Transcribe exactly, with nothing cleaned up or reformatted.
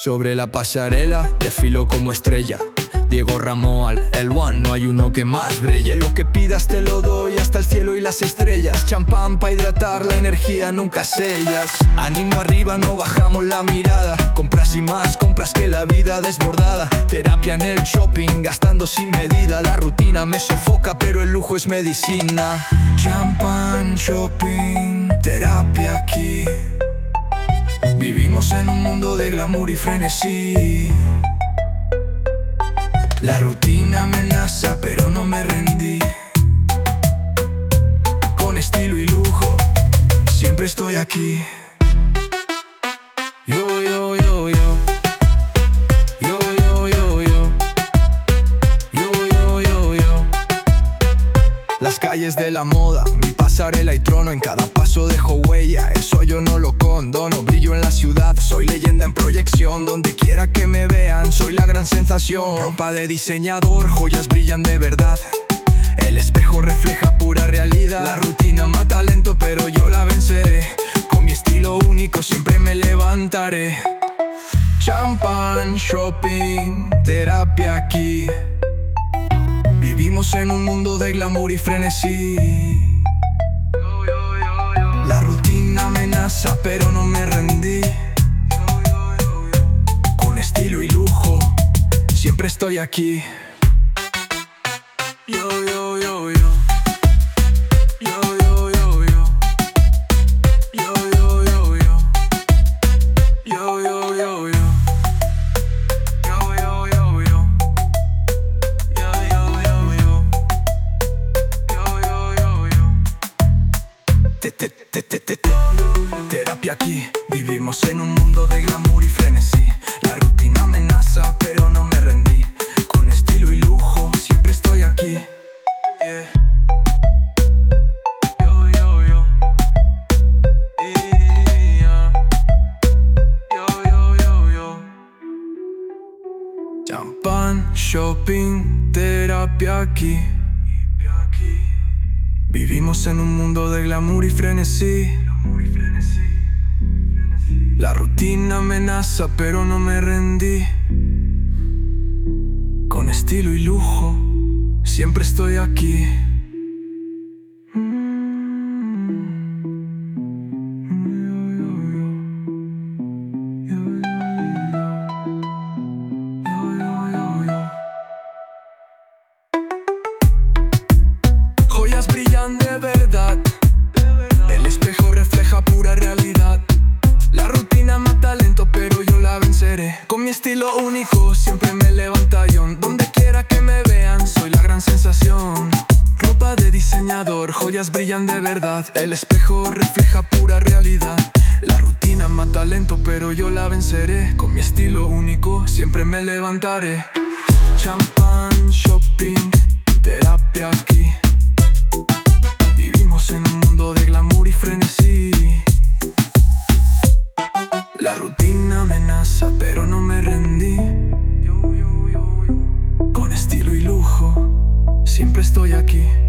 Sobre la pasarela, desfilo como estrella. Diego Ramón, el one, no hay uno que más brille. Lo que pidas te lo doy, hasta el cielo y las estrellas. Champán pa' hidratar, la energía nunca sellas. Ánimo arriba, no bajamos la mirada. Compras y más, compras que la vida desbordada. Terapia en el shopping, gastando sin medida. La rutina me sofoca, pero el lujo es medicina. Champán, shopping, terapia aquí. Vivimos en un mundo de glamour y frenesí. La rutina amenaza, pero no me rendí. Con estilo y lujo, siempre estoy aquí. Yo, yo, yo, yo. Yo, yo, yo, yo. Yo, yo, yo, yo. Las calles de la moda, mi pasarela y trono. En cada paso dejo huella, eso yo no lo condono. Brillo en la ciudad, soy leyenda en proyección. Donde quiera que me vean, soy la gran sensación. Ropa de diseñador, joyas brillan de verdad. El espejo refleja pura realidad. La rutina mata lento, pero yo la venceré. Con mi estilo único siempre me levantaré. Champán, shopping, terapia aquí. Vivimos en un mundo de glamour y frenesí. La rutina amenaza, pero no me rendí. Con estilo y lujo, siempre estoy aquí. Yo, yo, yo, yo. Yo, yo, yo, yo. Yo, yo, yo, yo. Yo, yo, yo, yo. Yo, yo, yo, yo. Yo, yo, yo, yo. Yo, yo, yo, yo. Te, te, te, te, te, te. Terapia aquí. Vivimos en un mundo de glamour y frenesí. La rutina amenaza, pero no me rendí. Con estilo y lujo, siempre estoy aquí. Yeah. Yo, yo, yo. Yeah. Yo, yo, yo, yo. Champán, shopping, terapia aquí. Vivimos en un mundo de glamour y frenesí. La rutina amenaza, pero no me rendí. Con estilo y lujo, siempre estoy aquí. Joyas brillan de verdad. El espejo refleja pura realidad. La rutina mata lento, pero yo la venceré. Con mi estilo único siempre me levanta yo. Donde quiera que me vean, soy la gran sensación. Ropa de diseñador, joyas brillan de verdad. El espejo refleja pura realidad. La rutina mata lento, pero yo la venceré. Con mi estilo único siempre me levantaré. Champán, shopping, terapia aquí. Vivimos en un mundo de glamour y frenesí. La rutina amenaza, pero no me rendí. Con estilo y lujo, siempre estoy aquí.